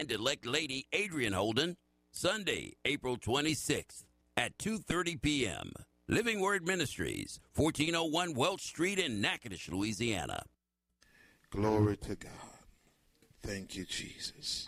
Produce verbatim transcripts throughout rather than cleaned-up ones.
and elect Lady Adrian Holden, Sunday, April twenty-sixth at two thirty p.m. Living Word Ministries, fourteen oh one Welch Street in Natchitoches, Louisiana. Glory to God. Thank you, Jesus.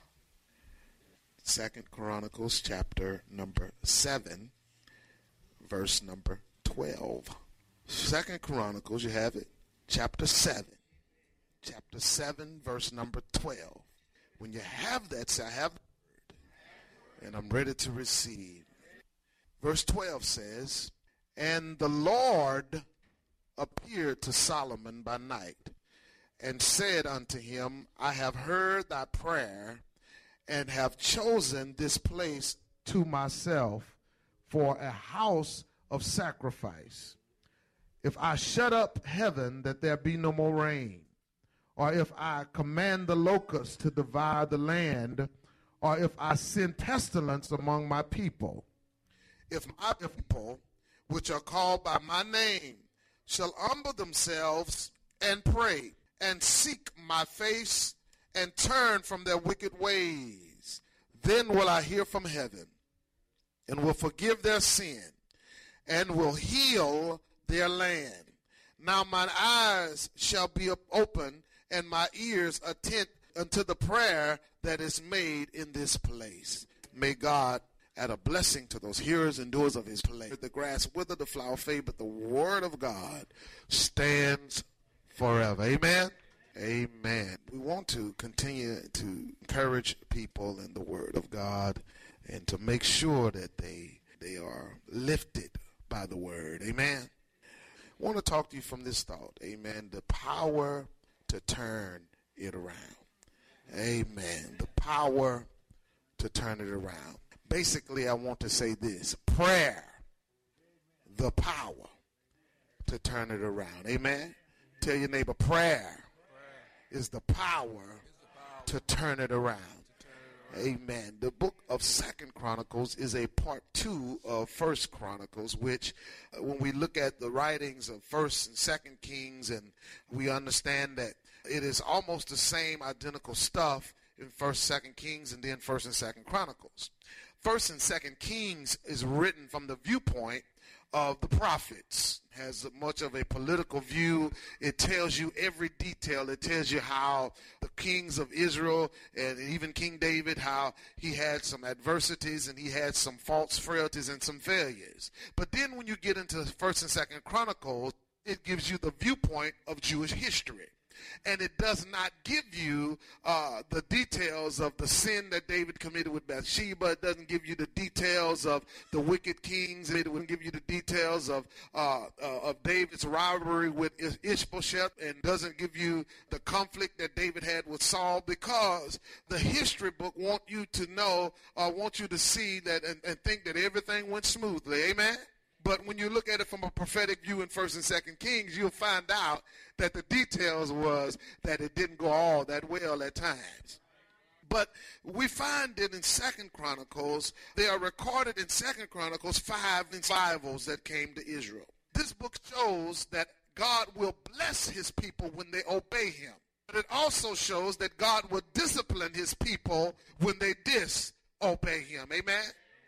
Second Chronicles chapter number seven, verse number twelve. Second Chronicles, you have it, chapter seven. Chapter seven, verse number twelve. When you have that, say, I have heard, and I'm ready to receive. Verse twelve says, and the Lord appeared to Solomon by night, and said unto him, I have heard thy prayer, and have chosen this place to myself for a house of sacrifice. If I shut up heaven that there be no more rain, or if I command the locusts to devour the land, or if I send pestilence among my people, if my people, which are called by my name, shall humble themselves and pray, and seek my face, and turn from their wicked ways, then will I hear from heaven, and will forgive their sin, and will heal their land. Now mine eyes shall be open, and my ears attend unto the prayer that is made in this place. May God add a blessing to those hearers and doers of his place. The grass wither, the flower fade, but the word of God stands forever. Amen. Amen. We want to continue to encourage people in the word of God and to make sure that they they are lifted by the word. Amen. I want to talk to you from this thought. Amen. The power to turn it around. Amen. The power to turn it around. Basically, I want to say this. Prayer, the power to turn it around. Amen. Tell your neighbor, prayer is the power to turn it around. Amen. The book of Second Chronicles is a part two of First Chronicles, which uh, when we look at the writings of First and Second Kings, and we understand that it is almost the same identical stuff in First, Second Kings, and then First and Second Chronicles. First and Second Kings is written from the viewpoint of the prophets, has much of a political view. It tells you every detail. It tells you how the kings of Israel and even King David, how he had some adversities and he had some false frailties and some failures. But then when you get into First and Second Chronicles, it gives you the viewpoint of Jewish history. And it does not give you uh, the details of the sin that David committed with Bathsheba. It doesn't give you the details of the wicked kings. It wouldn't give you the details of uh, uh, of David's rivalry with Ishbosheth, and doesn't give you the conflict that David had with Saul, because the history book want you to know, or uh, want you to see that and, and think that everything went smoothly. Amen? But when you look at it from a prophetic view in First and Second Kings, you'll find out that the details was that it didn't go all that well at times. But we find it in Second Chronicles. They are recorded in Second Chronicles five revivals that came to Israel. This book shows that God will bless his people when they obey him. But it also shows that God will discipline his people when they disobey him. Amen?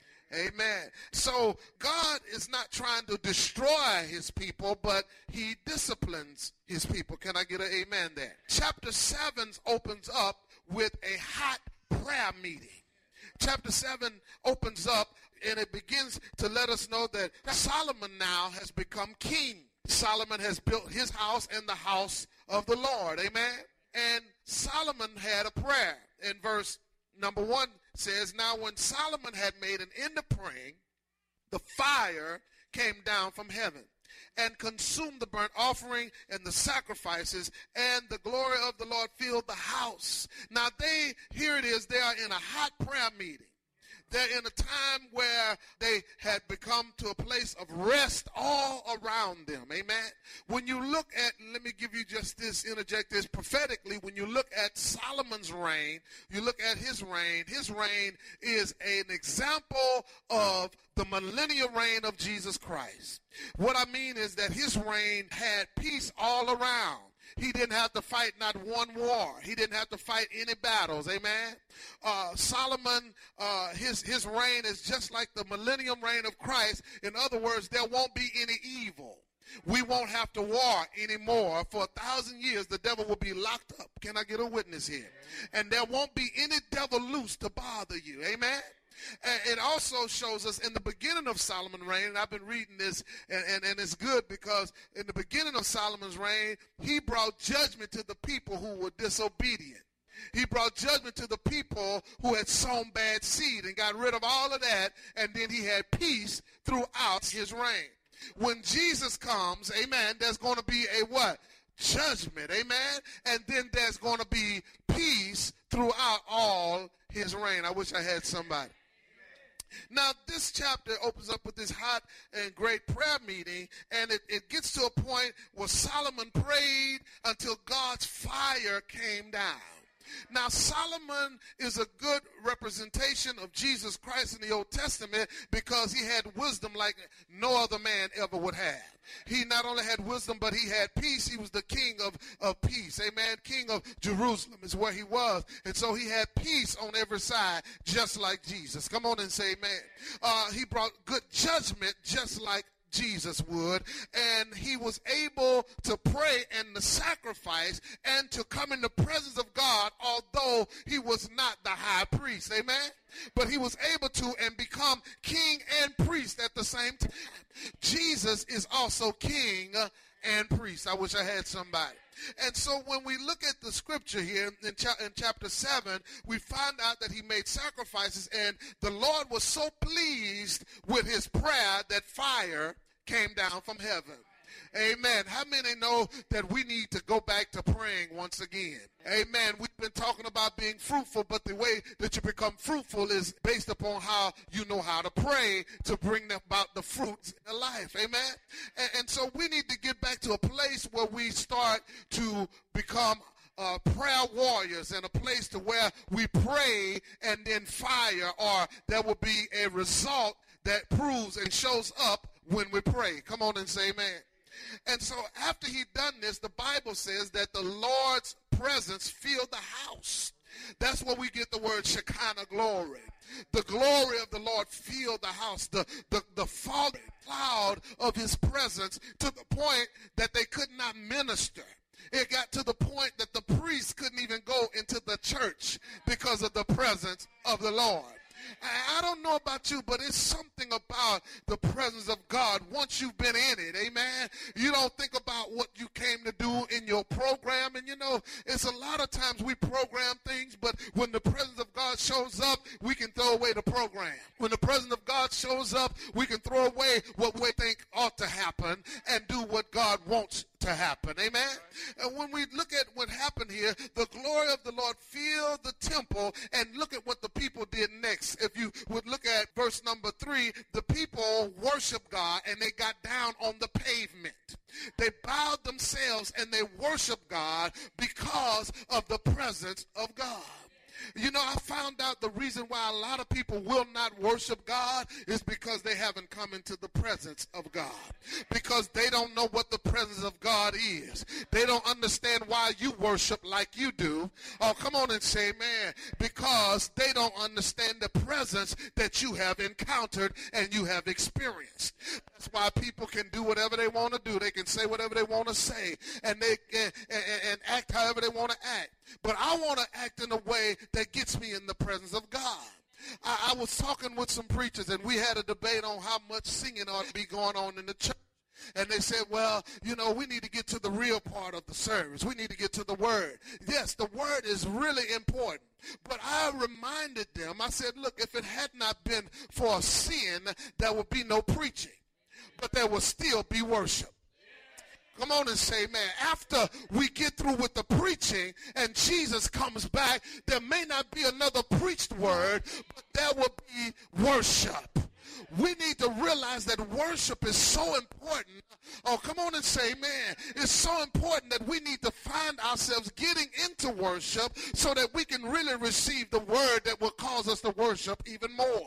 Amen. So God is not trying to destroy his people, but he disciplines his people. Can I get an amen there? Chapter seven opens up with a hot prayer meeting. Chapter seven opens up and it begins to let us know that Solomon now has become king. Solomon has built his house and the house of the Lord. Amen. And Solomon had a prayer. In verse number one says, now when Solomon had made an end of praying, the fire came down from heaven and consumed the burnt offering and the sacrifices, and the glory of the Lord filled the house. Now they, here it is, they are in a hot prayer meeting. They're in a time where they had become to a place of rest all around them. Amen. When you look at, let me give you just this, interject this prophetically. When you look at Solomon's reign, you look at his reign. His reign is an example of the millennial reign of Jesus Christ. What I mean is that his reign had peace all around. he didn't have to fight not one war. He didn't have to fight any battles. Amen. Uh, Solomon, uh, his, his reign is just like the millennium reign of Christ. In other words, there won't be any evil. We won't have to war anymore. For a thousand years, the devil will be locked up. Can I get a witness here? And there won't be any devil loose to bother you. Amen. And it also shows us in the beginning of Solomon's reign, and I've been reading this, and, and, and it's good because in the beginning of Solomon's reign, he brought judgment to the people who were disobedient. He brought judgment to the people who had sown bad seed and got rid of all of that, and then he had peace throughout his reign. When Jesus comes, amen, there's going to be a what? Judgment, amen? And then there's going to be peace throughout all his reign. I wish I had somebody. Now, this chapter opens up with this hot and great prayer meeting, and it, it gets to a point where Solomon prayed until God's fire came down. Now, Solomon is a good representation of Jesus Christ in the Old Testament because he had wisdom like no other man ever would have. He not only had wisdom, but he had peace. He was the king of, of peace. Amen. King of Jerusalem is where he was. And so he had peace on every side, just like Jesus. Come on and say amen. Uh, he brought good judgment, just like Jesus would, and he was able to pray and to sacrifice and to come in the presence of God, although he was not the high priest. Amen. But he was able to and become king and priest at the same time. Jesus is also king and priest. I wish I had somebody. And so when we look at the scripture here in, cha- in chapter seven, we find out that he made sacrifices, and the Lord was so pleased with his prayer that fire came down from heaven. Amen. How many know that we need to go back to praying once again? Amen. We've been talking about being fruitful, but the way that you become fruitful is based upon how you know how to pray to bring about the fruits in life. Amen. And, and so we need to get back to a place where we start to become Uh, prayer warriors, and a place to where we pray and then fire, or there will be a result that proves and shows up when we pray. Come on and say amen. And so after he done this, the Bible says that the Lord's presence filled the house. That's where we get the word Shekinah glory. The glory of the Lord filled the house. The, the, the falling cloud of his presence, to the point that they could not minister. It got to the point that the priests couldn't even go into the church because of the presence of the Lord. I don't know about you, but it's something about the presence of God once you've been in it. Amen. You don't think about what you came to do in your program. And you know, it's a lot of times we program things, but when the presence of God shows up, we can throw away the program. When the presence of God shows up, we can throw away what we think ought to happen and do what God wants to happen. Amen. And when we look at what happened here, the glory of the Lord filled the temple, and look at what the people did next. If you would look at verse number three, the people worshiped God and they got down on the pavement. They bowed themselves and they worshiped God because of the presence of God. You know, I found out the reason why a lot of people will not worship God is because they haven't come into the presence of God. Because they don't know what the presence of God is. They don't understand why you worship like you do. Oh, come on and say amen. Because they don't understand the presence that you have encountered and you have experienced. That's why people can do whatever they want to do. They can say whatever they want to say, and they and, and, and act however they want to act. But I want to act in a way that gets me in the presence of God. I, I was talking with some preachers, and we had a debate on how much singing ought to be going on in the church. And they said, well, you know, we need to get to the real part of the service. We need to get to the word. Yes, the word is really important. But I reminded them, I said, look, if it had not been for a sin, there would be no preaching. But there will still be worship. Come on and say, man, after we get through with the preaching and Jesus comes back, there may not be another preached word, but there will be worship. We need to realize that worship is so important. Oh, come on and say, man, it's so important that we need to find ourselves getting into worship so that we can really receive the word that will cause us to worship even more.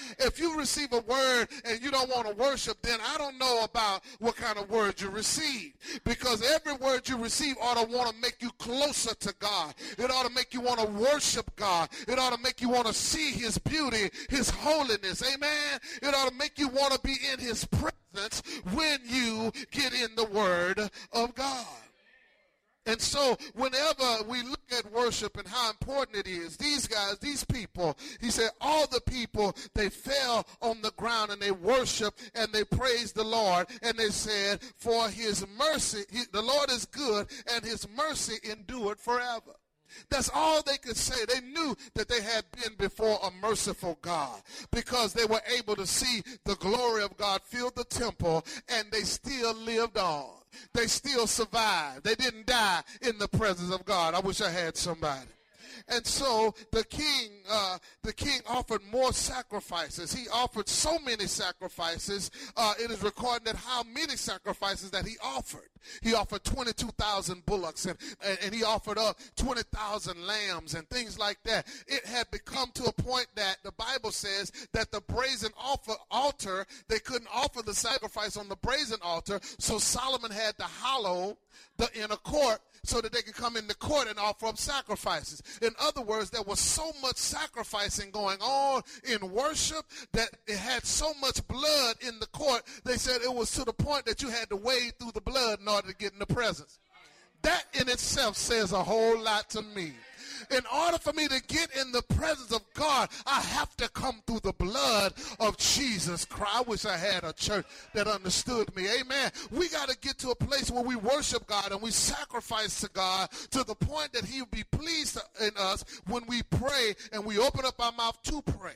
If you receive a word and you don't want to worship, then I don't know about what kind of word you receive. Because every word you receive ought to want to make you closer to God. It ought to make you want to worship God. It ought to make you want to see his beauty, his holiness. Amen. It ought to make you want to be in his presence when you get in the word of God. And so whenever we look at worship and how important it is, these guys, these people, he said all the people, they fell on the ground and they worshiped and they praised the Lord. And they said, for his mercy, he, the Lord is good and his mercy endured forever. That's all they could say. They knew that they had been before a merciful God because they were able to see the glory of God fill the temple, and they still lived on. They still survived. They didn't die in the presence of God. I wish I had somebody. And so the king, uh, the king offered more sacrifices. He offered so many sacrifices. Uh, it is recorded that how many sacrifices that he offered. He offered twenty-two thousand bullocks, and, and, and he offered up twenty thousand lambs and things like that. It had become to a point that the Bible says that the brazen offer, altar, they couldn't offer the sacrifice on the brazen altar, so Solomon had to hollow the inner court so that they could come in the court and offer up sacrifices. In other words, there was so much sacrificing going on in worship that it had so much blood in the court, they said it was to the point that you had to wade through the blood in order to get in the presence. That in itself says a whole lot to me. In order for me to get in the presence of God, I have to come through the blood of Jesus Christ. I wish I had a church that understood me. Amen. We got to get to a place where we worship God and we sacrifice to God to the point that he will be pleased in us when we pray and we open up our mouth to pray.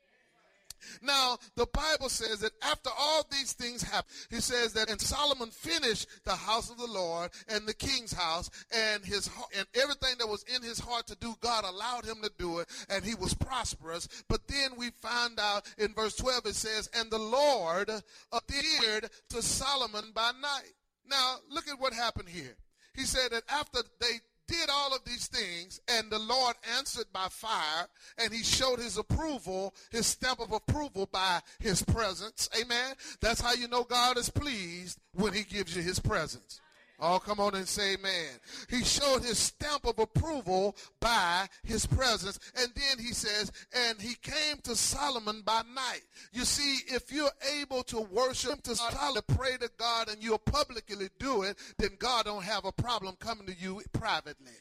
Now, the Bible says that after all these things happened, he says that, and Solomon finished the house of the Lord and the king's house, and his and everything that was in his heart to do, God allowed him to do it, and he was prosperous. But then we find out in verse twelve, it says, and the Lord appeared to Solomon by night. Now, look at what happened here. He said that after they did all of these things, and the Lord answered by fire, and he showed his approval, his stamp of approval by his presence. Amen. That's how you know God is pleased, when he gives you his presence. Oh, come on and say amen. He showed his stamp of approval by his presence. And then he says, and he came to Solomon by night. You see, if you're able to worship, to Solomon, pray to God, and you'll publicly do it, then God don't have a problem coming to you privately.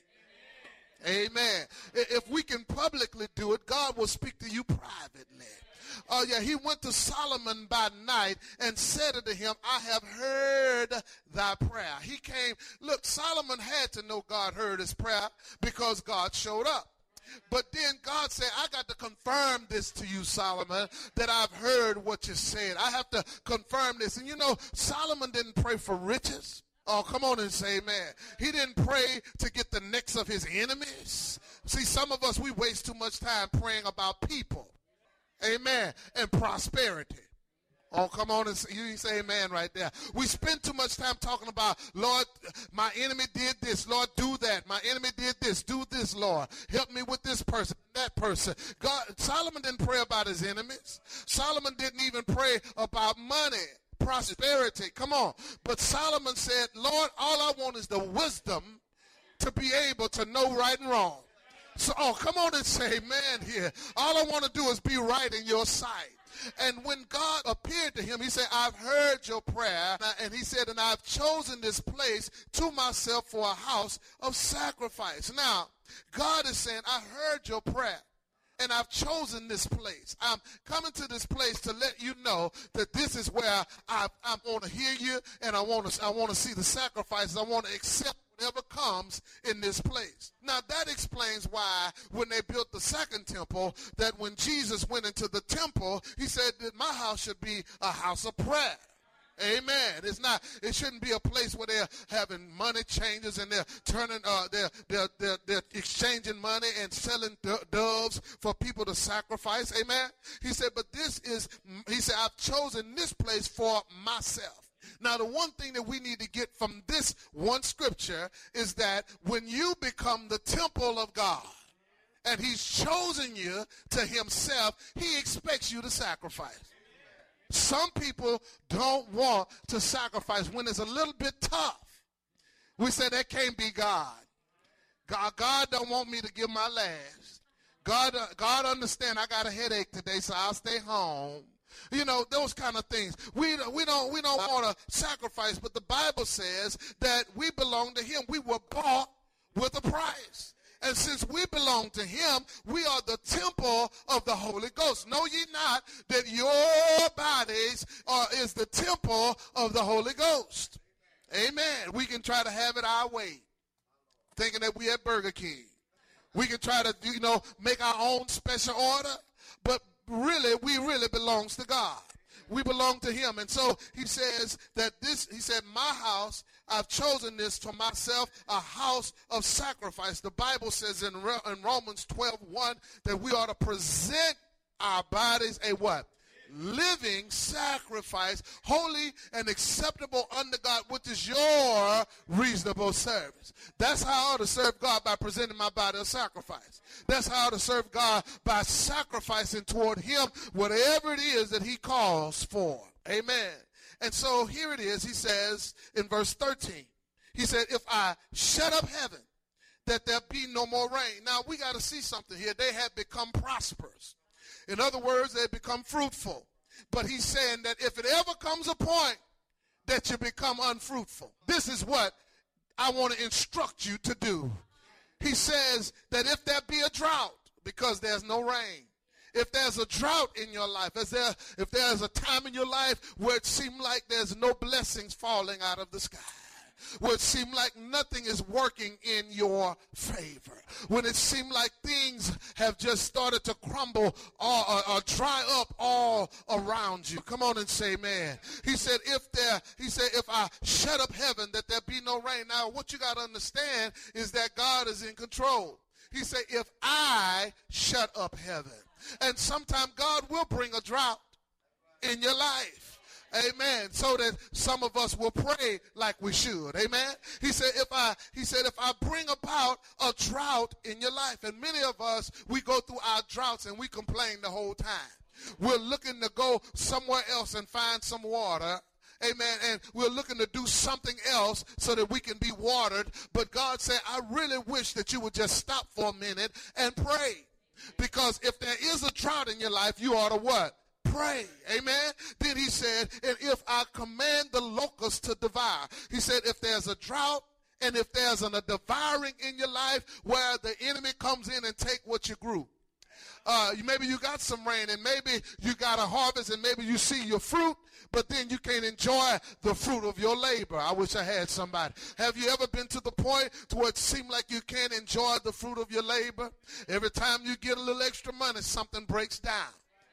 Amen. If we can publicly do it, God will speak to you privately. Oh, yeah, he went to Solomon by night and said unto him, I have heard thy prayer. He came. Look, Solomon had to know God heard his prayer because God showed up. But then God said, I got to confirm this to you, Solomon, that I've heard what you said. I have to confirm this. And you know, Solomon didn't pray for riches. Oh, come on and say amen. He didn't pray to get the necks of his enemies. See, some of us, we waste too much time praying about people. Amen. And prosperity. Oh, come on and say, you say amen right there. We spend too much time talking about, Lord, my enemy did this. Lord, do that. My enemy did this. Do this, Lord. Help me with this person, that person. God, Solomon didn't pray about his enemies. Solomon didn't even pray about money, prosperity. Come on. But Solomon said, Lord, all I want is the wisdom to be able to know right and wrong. So, oh, come on and say amen here. All I want to do is be right in your sight. And when God appeared to him, he said, I've heard your prayer. And he said, and I've chosen this place to myself for a house of sacrifice. Now, God is saying, I heard your prayer. And I've chosen this place. I'm coming to this place to let you know that this is where I, I want to hear you, and I want to I want to see the sacrifices. I want to accept whatever comes in this place. Now, that explains why when they built the second temple, that when Jesus went into the temple, he said that my house should be a house of prayer. Amen. It's not. It shouldn't be a place where they're having money changes and they're turning. Uh, they're they're they're, they're exchanging money and selling do- doves for people to sacrifice. Amen. He said, but this is. He said, I've chosen this place for myself. Now, the one thing that we need to get from this one scripture is that when you become the temple of God, and he's chosen you to himself, he expects you to sacrifice. Some people don't want to sacrifice when it's a little bit tough. We say that can't be God. God, God don't want me to give my last. God, uh, God understand I got a headache today, so I'll stay home. You know, those kind of things. We, we don't, we don't want to sacrifice, but the Bible says that we belong to him. We were bought with a price. And since we belong to him, we are the temple of the Holy Ghost. Know ye not that your bodies are, is the temple of the Holy Ghost. Amen. We can try to have it our way, thinking that we at Burger King. We can try to, you know, make our own special order, but really, we really belongs to God. We belong to him. And so he says that this, he said, my house, I've chosen this for myself, a house of sacrifice. The Bible says in, in Romans twelve one that we ought to present our bodies a what? Living sacrifice, holy and acceptable unto God, which is your reasonable service. That's how I ought to serve God, by presenting my body a sacrifice. That's how I ought to serve God, by sacrificing toward him whatever it is that he calls for. Amen. And so here it is, he says in verse thirteen, he said, if I shut up heaven, that there be no more rain. Now we got to see something here. They had become prosperous. In other words, they become fruitful. But he's saying that if it ever comes a point that you become unfruitful, this is what I want to instruct you to do. He says that if there be a drought, because there's no rain, if there's a drought in your life, if, there, if there's a time in your life where it seems like there's no blessings falling out of the sky, where it seemed like nothing is working in your favor, when it seemed like things have just started to crumble or, or, or dry up all around you. Come on and say amen. He said, if there, he said, if I shut up heaven, that there be no rain. Now, what you got to understand is that God is in control. He said, if I shut up heaven, and sometime God will bring a drought in your life. Amen. So that some of us will pray like we should. Amen. He said, if I, he said, if I bring about a drought in your life, and many of us, we go through our droughts and we complain the whole time. We're looking to go somewhere else and find some water. Amen. And we're looking to do something else so that we can be watered. But God said, I really wish that you would just stop for a minute and pray. Because if there is a drought in your life, you ought to what? Pray. Amen. Then he said, and if I command the locusts to devour, he said, if there's a drought and if there's an, a devouring in your life where the enemy comes in and take what you grew. Uh, maybe you got some rain and maybe you got a harvest and maybe you see your fruit, but then you can't enjoy the fruit of your labor. I wish I had somebody. Have you ever been to the point to where it seemed like you can't enjoy the fruit of your labor? Every time you get a little extra money, something breaks down.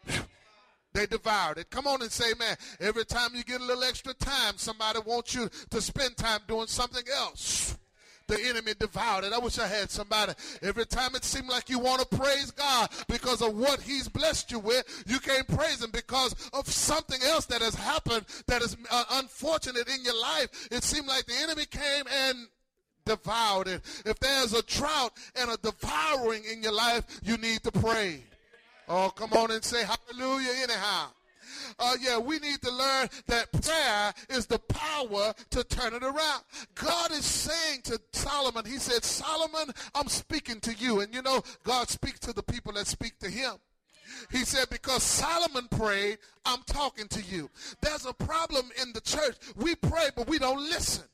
They devoured it. Come on and say, man, every time you get a little extra time, somebody wants you to spend time doing something else. The enemy devoured it. I wish I had somebody. Every time it seemed like you want to praise God because of what he's blessed you with, you can't praise him because of something else that has happened that is uh, unfortunate in your life. It seemed like the enemy came and devoured it. If there's a drought and a devouring in your life, you need to pray. Oh, come on and say hallelujah anyhow. Uh, yeah, we need to learn that prayer is the power to turn it around. God is saying to Solomon, he said, Solomon, I'm speaking to you. And you know, God speaks to the people that speak to him. He said, because Solomon prayed, I'm talking to you. There's a problem in the church. We pray, but we don't listen.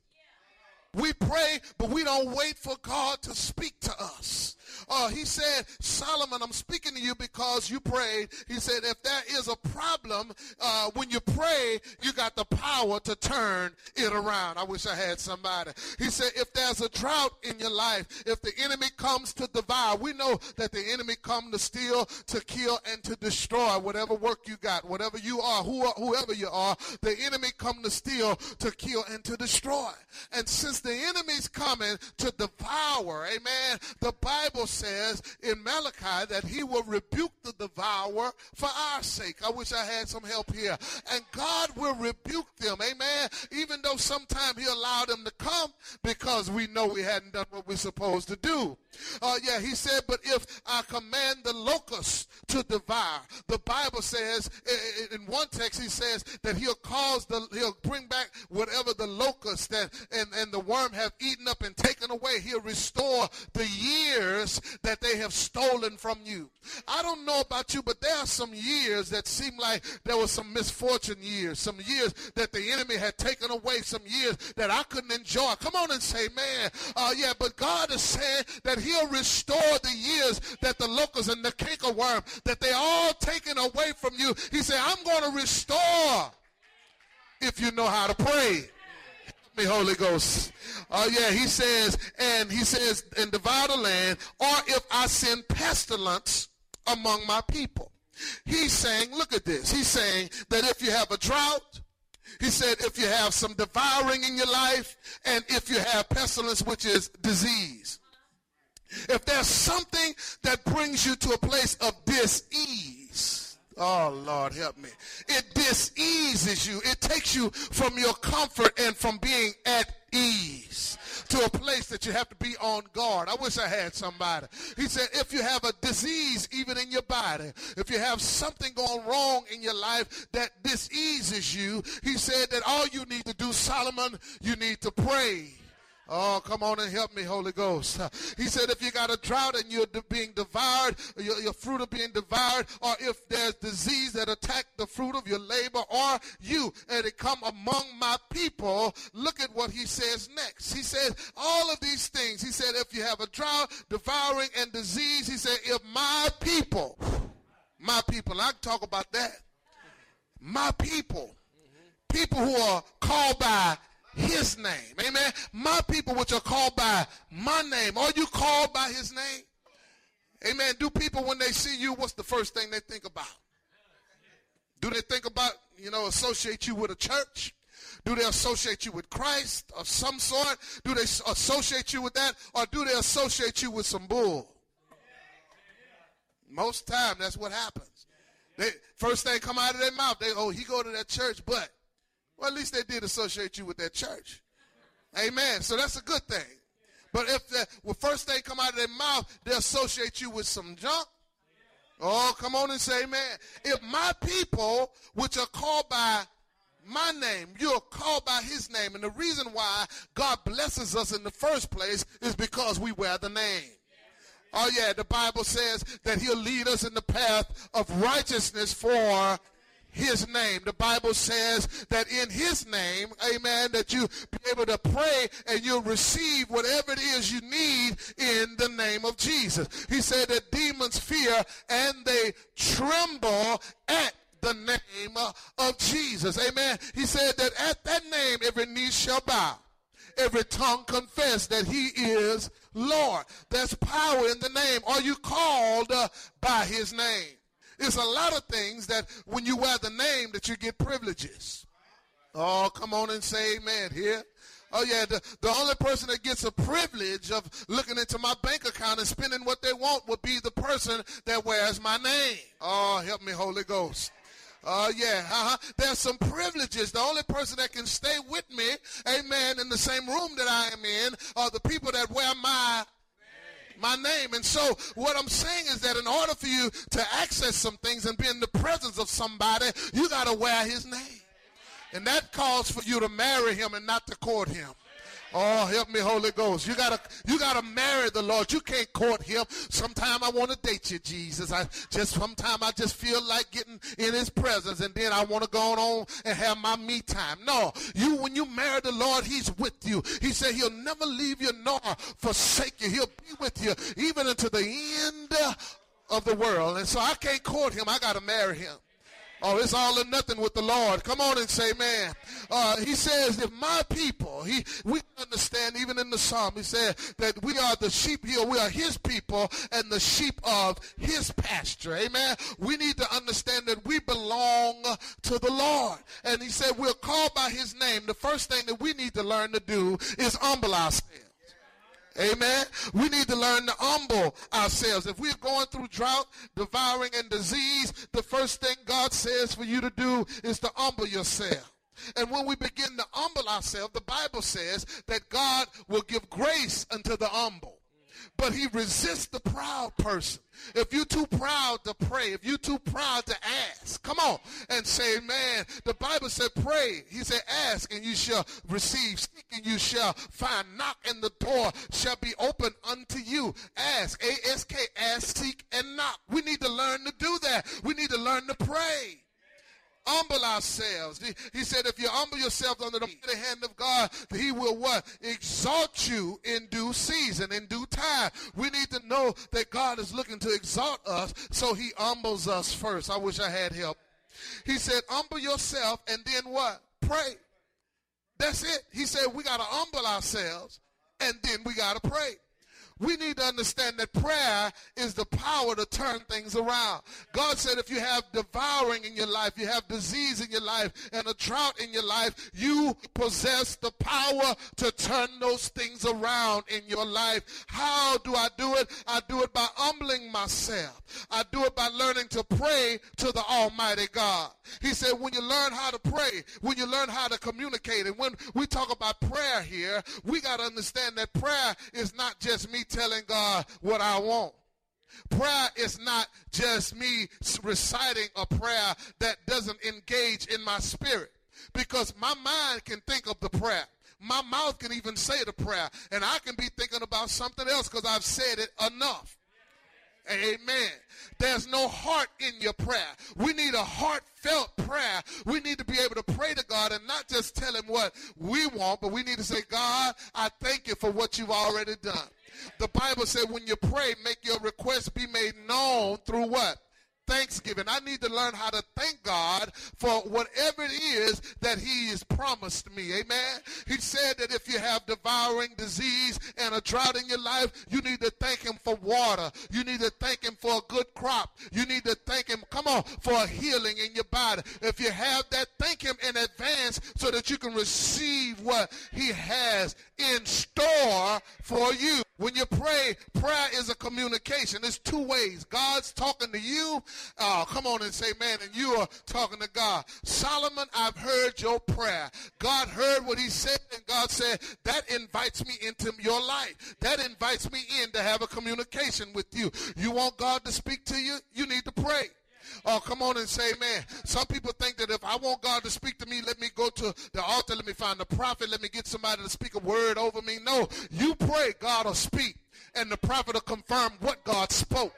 We pray, but we don't wait for God to speak to us. Uh, he said, Solomon, I'm speaking to you because you prayed. He said, if there is a problem, uh, when you pray, you got the power to turn it around. I wish I had somebody. He said, if there's a drought in your life, if the enemy comes to devour, we know that the enemy comes to steal, to kill, and to destroy whatever work you got, whatever you are, who, whoever you are, the enemy comes to steal, to kill, and to destroy. And since the enemy's coming to devour, amen, the Bible says in Malachi that he will rebuke the devour for our sake. I wish I had some help here. And God will rebuke them, amen, even though sometimes he allowed them to come because we know we hadn't done what we're supposed to do. Uh, yeah, he said, but if I command the locusts to devour, the Bible says, in one text he says that he'll cause the, he'll bring back whatever the locusts that, and, and the worm have eaten up and taken away. He'll restore the years that they have stolen from you. I don't know about you, but there are some years that seem like there was some misfortune years, some years that the enemy had taken away, some years that I couldn't enjoy. Come on and say, man, uh, yeah, but God is saying that he'll restore the years that the locusts and the cankerworm, that they all taken away from you. He said, I'm going to restore if you know how to pray. Help me, Holy Ghost. Oh, uh, yeah, he says, and he says, and devour the land, or if I send pestilence among my people. He's saying, look at this. He's saying that if you have a drought, he said if you have some devouring in your life, and if you have pestilence, which is disease. If there's something that brings you to a place of dis-ease, oh, Lord, help me. It dis-eases you. It takes you from your comfort and from being at ease to a place that you have to be on guard. I wish I had somebody. He said, if you have a disease even in your body, if you have something going wrong in your life that diseases you, he said that all you need to do, Solomon, you need to pray. Oh, come on and help me, Holy Ghost. He said if you got a drought and you're being devoured, your, your fruit are being devoured, or if there's disease that attack the fruit of your labor or you, and it come among my people, look at what he says next. He says all of these things. He said if you have a drought, devouring, and disease, he said if my people, my people, and I can talk about that, my people, people who are called by his name, amen, my people which are called by my name. Are you called by his name? Amen. Do people, when they see you, what's the first thing they think about? Do they think about, you know, associate you with a church? Do they associate you with Christ of some sort? Do they associate you with that? Or do they associate you with some bull? Most time that's what happens. They, first thing come out of their mouth, they, oh, he go to that church, but well, at least they did associate you with that church. Amen. So that's a good thing. But if the well, first thing come out of their mouth, they associate you with some junk. Oh, come on and say amen. If my people, which are called by my name, you're called by his name. And the reason why God blesses us in the first place is because we wear the name. Oh, yeah, the Bible says that he'll lead us in the path of righteousness for his name. The Bible says that in his name, amen, that you be able to pray and you'll receive whatever it is you need in the name of Jesus. He said that demons fear and they tremble at the name of Jesus. Amen. He said that at that name every knee shall bow, every tongue confess that he is Lord. There's power in the name. Are you called uh, by his name? It's a lot of things that when you wear the name that you get privileges. Oh, come on and say amen here. Oh, yeah, the, the only person that gets a privilege of looking into my bank account and spending what they want would be the person that wears my name. Oh, help me, Holy Ghost. Oh, uh, yeah, uh-huh. There's some privileges. The only person that can stay with me, amen, in the same room that I am in are the people that wear my my name. And so what I'm saying is that in order for you to access some things and be in the presence of somebody, you got to wear his name. And that calls for you to marry him and not to court him. Oh, help me, Holy Ghost. You gotta, you gotta marry the Lord. You can't court him. Sometime I want to date you, Jesus. I just, sometime I just feel like getting in his presence, and then I want to go on and have my me time. No, you, when you marry the Lord, he's with you. He said he'll never leave you nor forsake you. He'll be with you even unto the end of the world. And so I can't court him. I gotta marry him. Oh, it's all or nothing with the Lord. Come on and say, man. Uh, he says, if my people, he, we understand even in the Psalm, he said that we are the sheep here. We are his people and the sheep of his pasture. Amen. We need to understand that we belong to the Lord. And he said we're called by his name. The first thing that we need to learn to do is humble ourselves. Amen. We need to learn to humble ourselves. If we're going through drought, devouring, and disease, the first thing God says for you to do is to humble yourself. And when we begin to humble ourselves, the Bible says that God will give grace unto the humble. But he resists the proud person. If you're too proud to pray, if you're too proud to ask, come on and say, man, the Bible said pray. He said ask and you shall receive, seek and you shall find, knock and the door shall be open unto you. Ask, A S K, ask, seek, and knock. We need to learn to do that. We need to learn to pray. Humble ourselves. He, he said, if you humble yourselves under the hand of God, he will what? Exalt you in due season, in due time. We need to know that God is looking to exalt us, so he humbles us first. I wish I had help. He said, humble yourself, and then what? Pray. That's it. He said, we got to humble ourselves, and then we got to pray. We need to understand that prayer is the power to turn things around. God said if you have devouring in your life, you have disease in your life, and a drought in your life, you possess the power to turn those things around in your life. How do I do it? I do it by humbling myself. I do it by learning to pray to the Almighty God. He said when you learn how to pray, when you learn how to communicate, and when we talk about prayer here, we got to understand that prayer is not just me telling God what I want. Prayer is not just me reciting a prayer that doesn't engage in my spirit, because my mind can think of the prayer. My mouth can even say the prayer, and I can be thinking about something else because I've said it enough. Amen. There's no heart in your prayer. We need a heartfelt prayer. We need to be able to pray to God and not just tell him what we want, but we need to say, God, I thank you for what you've already done. The Bible said when you pray, make your requests be made known through what? Thanksgiving. I need to learn how to thank God for whatever it is that he has promised me. Amen. He said that if you have devouring disease and a drought in your life, you need to thank him for water. You need to thank him for a good crop. You need to thank him, come on, for a healing in your body. If you have that, thank him in advance so that you can receive what he has in store for you. When you pray, prayer is a communication. It's two ways. God's talking to you. Uh, come on and say, man, and you are talking to God. Solomon, I've heard your prayer. God heard what he said, and God said, that invites me into your life. That invites me in to have a communication with you. You want God to speak to you? You need to pray. Oh, come on and say, man. Some people think that if I want God to speak to me, let me go to the altar, let me find the prophet, let me get somebody to speak a word over me. No, you pray, God will speak, and the prophet will confirm what God spoke.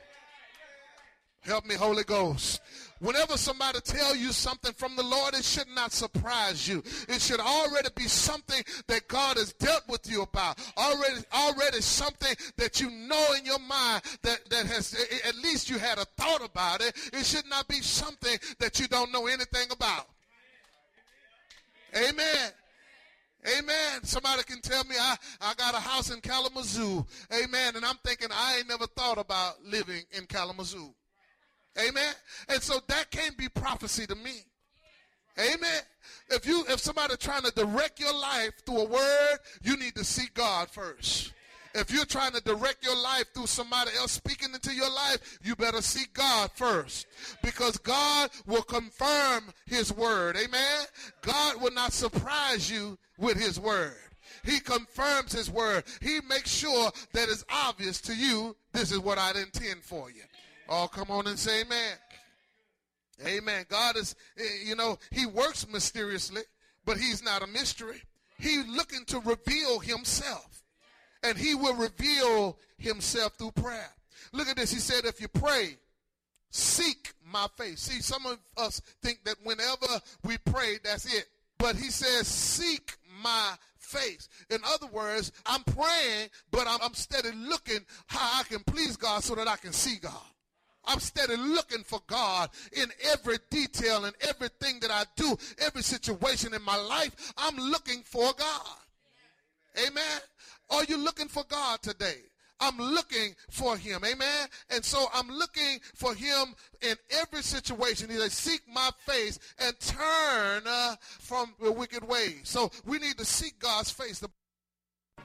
Help me, Holy Ghost. Whenever somebody tell you something from the Lord, it should not surprise you. It should already be something that God has dealt with you about. Already, already something that you know in your mind that, that has, at least you had a thought about it. It should not be something that you don't know anything about. Amen. Amen. Somebody can tell me I, I got a house in Kalamazoo. Amen. And I'm thinking I ain't never thought about living in Kalamazoo. Amen. And so that can't be prophecy to me. Amen. If you if somebody trying to direct your life through a word, you need to seek God first. If you're trying to direct your life through somebody else speaking into your life, you better seek God first, because God will confirm his word. Amen. God will not surprise you with his word. He confirms his word. He makes sure that it's obvious to you, this is what I'd intend for you. Oh, come on and say amen. Amen. God is, you know, he works mysteriously, but he's not a mystery. He's looking to reveal himself, and he will reveal himself through prayer. Look at this. He said, if you pray, seek my face. See, some of us think that whenever we pray, that's it. But he says, seek my face. In other words, I'm praying, but I'm, I'm steady looking how I can please God so that I can see God. I'm steady looking for God in every detail and everything that I do, every situation in my life. I'm looking for God. Amen. Are you looking for God today? I'm looking for him. Amen. And so I'm looking for him in every situation. He says, seek my face and turn uh, from the wicked ways. So we need to seek God's face. The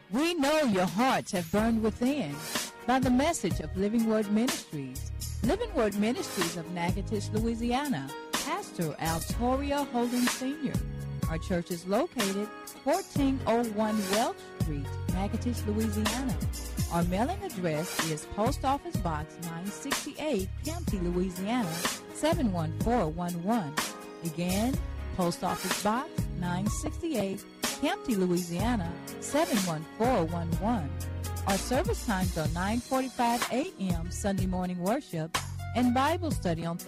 We know your hearts have burned within by the message of Living Word Ministries. Living Word Ministries of Natchitoches, Louisiana. Pastor Altoria Holden Senior Our church is located fourteen oh one Welch Street, Natchitoches, Louisiana. Our mailing address is Post Office Box nine sixty-eight, Campty, Louisiana, seven one four one one. Again, Post Office Box nine sixty-eight, Campty, Louisiana, seven one four one one. Our service times are nine forty-five a.m. Sunday morning worship and Bible study on